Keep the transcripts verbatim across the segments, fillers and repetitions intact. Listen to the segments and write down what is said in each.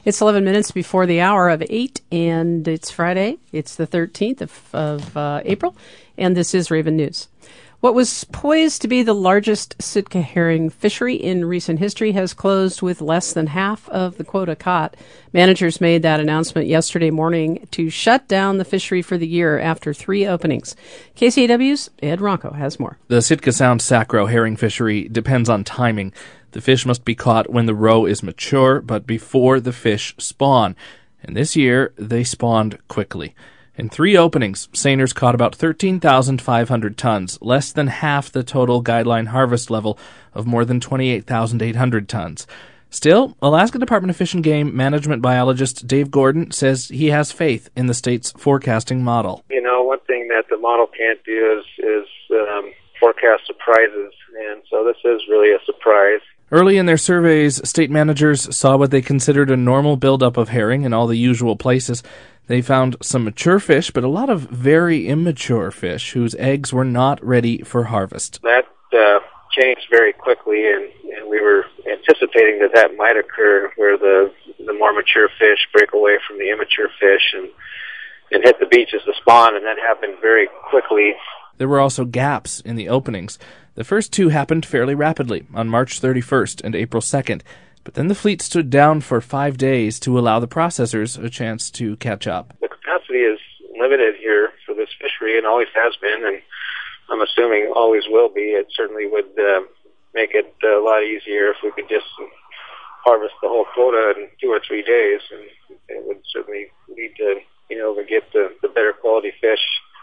It's eleven minutes before the hour of eight, and it's Friday. It's the thirteenth of, of uh, April, and this is Raven News. What was poised to be the largest Sitka herring fishery in recent history has closed with less than half of the quota caught. Managers made that announcement yesterday morning to shut down the fishery for the year after three openings. K C A W's Ed Ronco has more. The Sitka Sound Sacro herring fishery depends on timing. The fish must be caught when the roe is mature, but before the fish spawn. And this year, they spawned quickly. In three openings, seiners caught about thirteen thousand five hundred tons, less than half the total guideline harvest level of more than twenty-eight thousand eight hundred tons. Still, Alaska Department of Fish and Game management biologist Dave Gordon says he has faith in the state's forecasting model. You know, one thing that the model can't do is, is um, forecast surprises, and so this is really a surprise. Early in their surveys, state managers saw what they considered a normal buildup of herring in all the usual places. They found some mature fish, but a lot of very immature fish whose eggs were not ready for harvest. That uh, changed very quickly, and, and we were anticipating that that might occur, where the the more mature fish break away from the immature fish and, and hit the beaches to spawn, and that happened very quickly. There were also gaps in the openings. The first two happened fairly rapidly, on March thirty-first and April second. But then the fleet stood down for five days to allow the processors a chance to catch up. The capacity is limited here for this fishery and always has been, and I'm assuming always will be. It certainly would uh, make it a lot easier if we could just harvest the whole quota in two or three days, and it would certainly lead to, you know, to get the, the better quality fish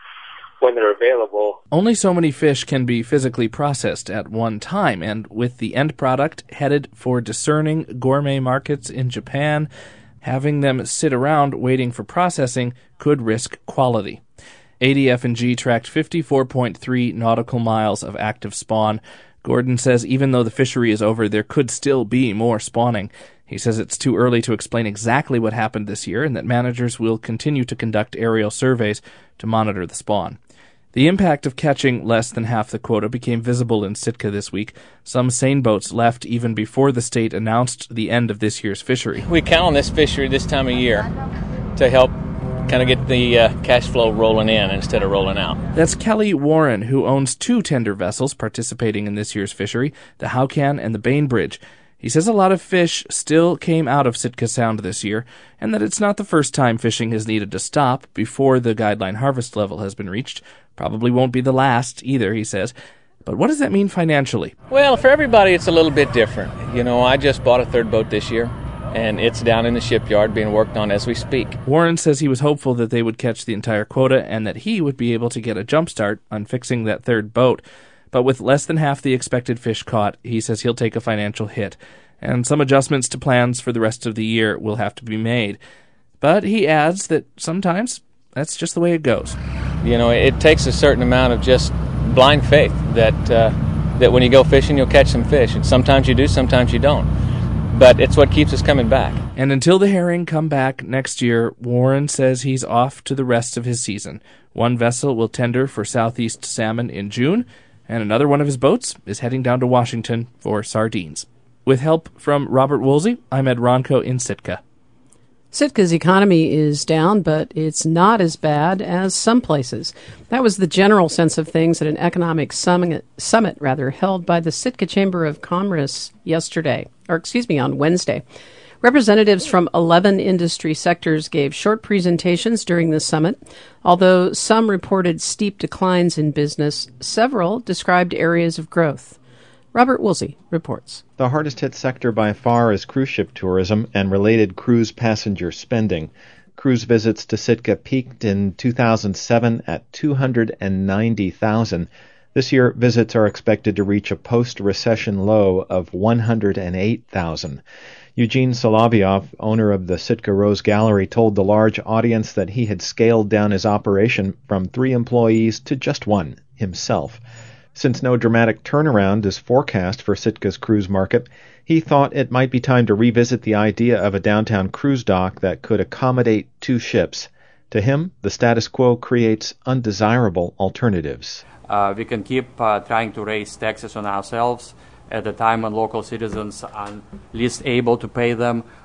when they're available. Only so many fish can be physically processed at one time, and with the end product headed for discerning gourmet markets in Japan, having them sit around waiting for processing could risk quality. A D F and G tracked fifty-four point three nautical miles of active spawn. Gordon says even though the fishery is over, there could still be more spawning. He says it's too early to explain exactly what happened this year and that managers will continue to conduct aerial surveys to monitor the spawn. The impact of catching less than half the quota became visible in Sitka this week. Some seine boats left even before the state announced the end of this year's fishery. We count on this fishery this time of year to help kind of get the uh, cash flow rolling in instead of rolling out. That's Kelly Warren, who owns two tender vessels participating in this year's fishery, the Howcan and the Bainbridge. He says a lot of fish still came out of Sitka Sound this year, and that it's not the first time fishing has needed to stop before the guideline harvest level has been reached. Probably won't be the last either, he says. But what does that mean financially? Well, for everybody, it's a little bit different. You know, I just bought a third boat this year, and it's down in the shipyard being worked on as we speak. Warren says he was hopeful that they would catch the entire quota and that he would be able to get a jump start on fixing that third boat. But with less than half the expected fish caught, he says he'll take a financial hit, and some adjustments to plans for the rest of the year will have to be made. But he adds that sometimes that's just the way it goes. You know, it takes a certain amount of just blind faith that uh, that when you go fishing, you'll catch some fish. And sometimes you do, sometimes you don't. But it's what keeps us coming back. And until the herring come back next year, Warren says he's off to the rest of his season. One vessel will tender for southeast salmon in June, and another one of his boats is heading down to Washington for sardines. With help from Robert Woolsey, I'm Ed Ronco in Sitka. Sitka's economy is down, but it's not as bad as some places. That was the general sense of things at an economic summit, summit rather, held by the Sitka Chamber of Commerce yesterday, or excuse me, on Wednesday. Representatives from eleven industry sectors gave short presentations during the summit. Although some reported steep declines in business, several described areas of growth. Robert Woolsey reports. The hardest hit sector by far is cruise ship tourism and related cruise passenger spending. Cruise visits to Sitka peaked in two thousand seven at two hundred ninety thousand. This year, visits are expected to reach a post-recession low of one hundred eight thousand. Eugene Solovyov, owner of the Sitka Rose Gallery, told the large audience that he had scaled down his operation from three employees to just one, himself. Since no dramatic turnaround is forecast for Sitka's cruise market, he thought it might be time to revisit the idea of a downtown cruise dock that could accommodate two ships. To him, the status quo creates undesirable alternatives. Uh, we can keep uh, trying to raise taxes on ourselves at a time when local citizens are least able to pay them,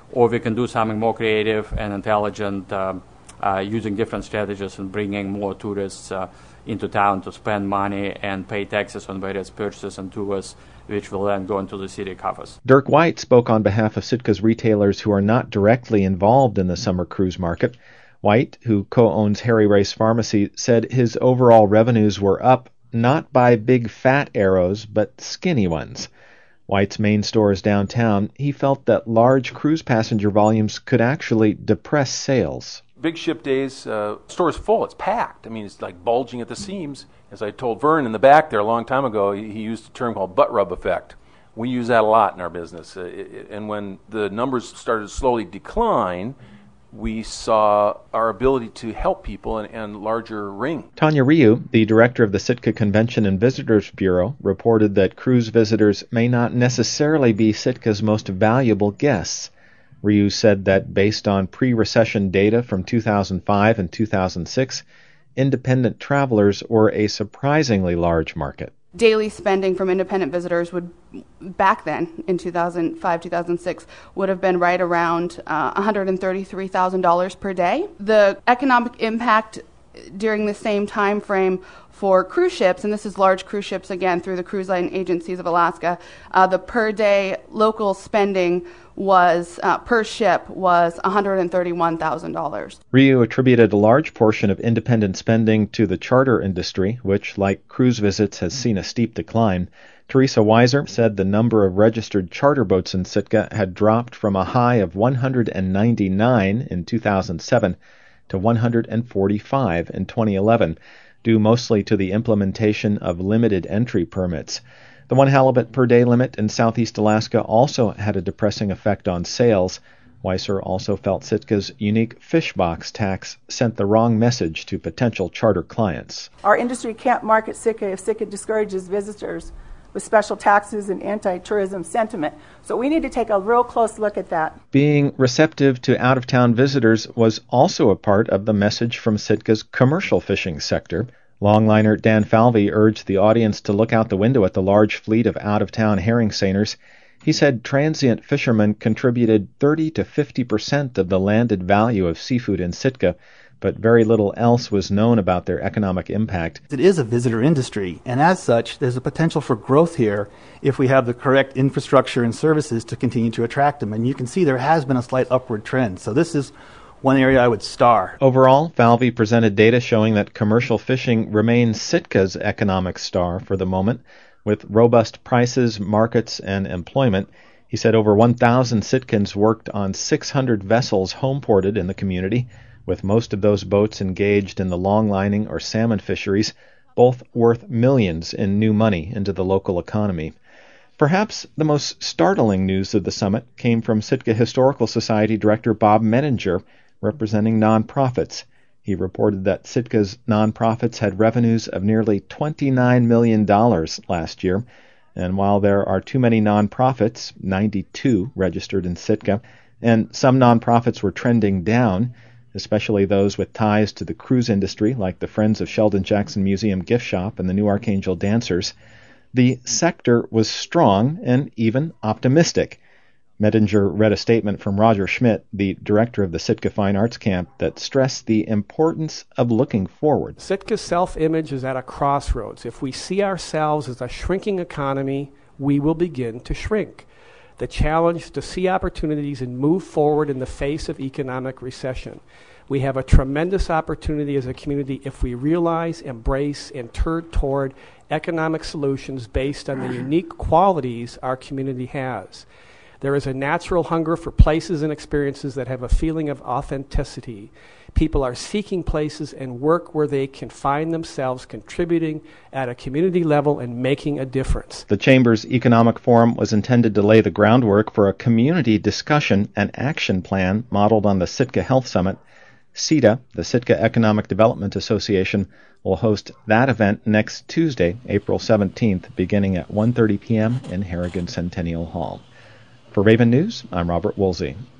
or we can do something more creative and intelligent, um, uh, using different strategies and bringing more tourists uh, into town to spend money and pay taxes on various purchases and tours, which will then go into the city coffers. Dirk White spoke on behalf of Sitka's retailers who are not directly involved in the summer cruise market. White, who co-owns Harry Race Pharmacy, said his overall revenues were up not by big fat arrows, but skinny ones. White's main store is downtown. He felt that large cruise passenger volumes could actually depress sales. Big ship days, uh, store is full. It's packed. I mean, it's like bulging at the seams. As I told Vern in the back there a long time ago, he, he used a term called butt rub effect. We use that a lot in our business. Uh, it, and when the numbers started to slowly decline, we saw our ability to help people and, and larger ring. Tanya Ryu, the director of the Sitka Convention and Visitors Bureau, reported that cruise visitors may not necessarily be Sitka's most valuable guests. Ryu said that based on pre-recession data from two thousand five and two thousand six, independent travelers were a surprisingly large market. Daily spending from independent visitors would, back then, in two thousand five, two thousand six, would have been right around uh, one hundred thirty-three thousand dollars per day. The economic impact during the same time frame for cruise ships, and this is large cruise ships again through the cruise line agencies of Alaska, uh, the per day local spending was uh, per ship was one hundred thirty-one thousand dollars. Ryu attributed a large portion of independent spending to the charter industry, which, like cruise visits, has seen a steep decline. Teresa Weiser said the number of registered charter boats in Sitka had dropped from a high of one hundred ninety-nine in two thousand seven to one hundred forty-five in twenty eleven, due mostly to the implementation of limited entry permits. The one halibut per day limit in southeast Alaska also had a depressing effect on sales. Weiser also felt Sitka's unique fish box tax sent the wrong message to potential charter clients. Our industry can't market Sitka if Sitka discourages visitors with special taxes and anti-tourism sentiment. So we need to take a real close look at that. Being receptive to out-of-town visitors was also a part of the message from Sitka's commercial fishing sector. Longliner Dan Falvey urged the audience to look out the window at the large fleet of out-of-town herring seiners. He said transient fishermen contributed thirty to fifty percent of the landed value of seafood in Sitka, but very little else was known about their economic impact. It is a visitor industry, and as such, there's a potential for growth here if we have the correct infrastructure and services to continue to attract them. And you can see there has been a slight upward trend. So this is one area I would star. Overall, Falvey presented data showing that commercial fishing remains Sitka's economic star for the moment, with robust prices, markets, and employment. He said over one thousand Sitkans worked on six hundred vessels homeported in the community, with most of those boats engaged in the longlining or salmon fisheries, both worth millions in new money into the local economy. Perhaps the most startling news of the summit came from Sitka Historical Society Director Bob Menninger, representing nonprofits. He reported that Sitka's nonprofits had revenues of nearly twenty-nine million dollars last year, and while there are too many nonprofits, ninety-two registered in Sitka, and some nonprofits were trending down, especially those with ties to the cruise industry like the Friends of Sheldon Jackson Museum Gift Shop and the New Archangel Dancers, the sector was strong and even optimistic. Mettinger read a statement from Roger Schmidt, the director of the Sitka Fine Arts Camp, that stressed the importance of looking forward. Sitka's self-image is at a crossroads. If we see ourselves as a shrinking economy, we will begin to shrink. The challenge is to see opportunities and move forward in the face of economic recession. We have a tremendous opportunity as a community if we realize, embrace, and turn toward economic solutions based on the unique qualities our community has. There is a natural hunger for places and experiences that have a feeling of authenticity. People are seeking places and work where they can find themselves contributing at a community level and making a difference. The Chamber's Economic Forum was intended to lay the groundwork for a community discussion and action plan modeled on the Sitka Health Summit. SETA, the Sitka Economic Development Association, will host that event next Tuesday, April seventeenth, beginning at one thirty p.m. in Harrigan Centennial Hall. For Raven News, I'm Robert Woolsey.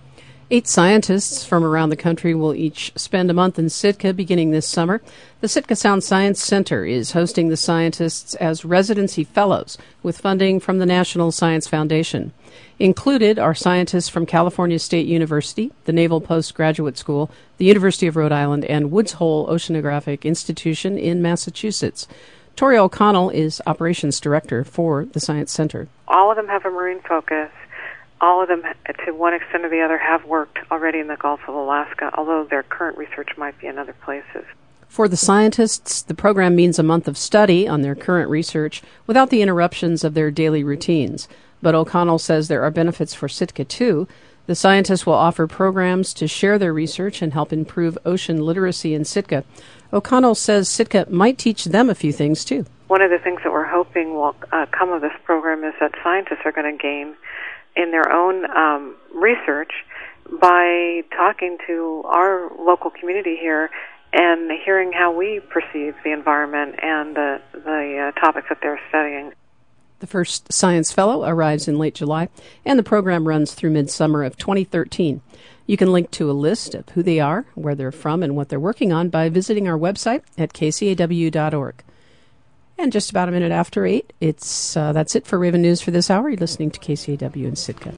Eight scientists from around the country will each spend a month in Sitka beginning this summer. The Sitka Sound Science Center is hosting the scientists as residency fellows with funding from the National Science Foundation. Included are scientists from California State University, the Naval Postgraduate School, the University of Rhode Island, and Woods Hole Oceanographic Institution in Massachusetts. Tori O'Connell is Operations Director for the Science Center. All of them have a marine focus. All of them, to one extent or the other, have worked already in the Gulf of Alaska, although their current research might be in other places. For the scientists, the program means a month of study on their current research without the interruptions of their daily routines. But O'Connell says there are benefits for Sitka, too. The scientists will offer programs to share their research and help improve ocean literacy in Sitka. O'Connell says Sitka might teach them a few things, too. One of the things that we're hoping will uh, come of this program is that scientists are going to gain in their own um, research by talking to our local community here and hearing how we perceive the environment and the, the uh, topics that they're studying. The first Science Fellow arrives in late July, and the program runs through midsummer of twenty thirteen. You can link to a list of who they are, where they're from, and what they're working on by visiting our website at k c a w dot org. And just about a minute after eight, it's uh, that's it for Raven News for this hour. You're listening to K C A W in Sitka.